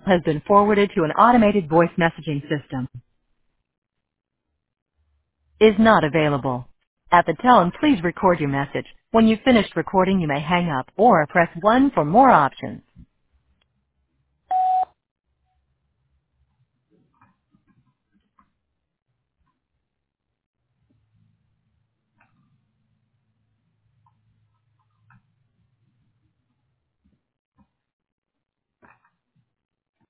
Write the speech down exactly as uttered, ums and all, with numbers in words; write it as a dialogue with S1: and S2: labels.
S1: has been forwarded to an automated voice messaging system. Is not available. At the tone, please record your message. When you've finished recording, you may hang up or press one for more options.